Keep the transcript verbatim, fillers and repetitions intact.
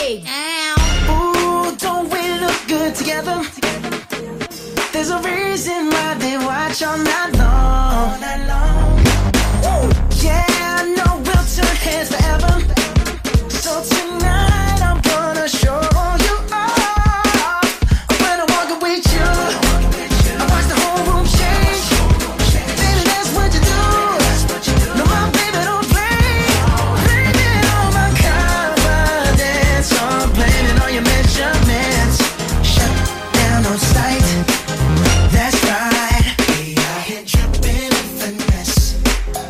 big. Ooh, don't we look good together? There's a reason why they watch all night long. All night long.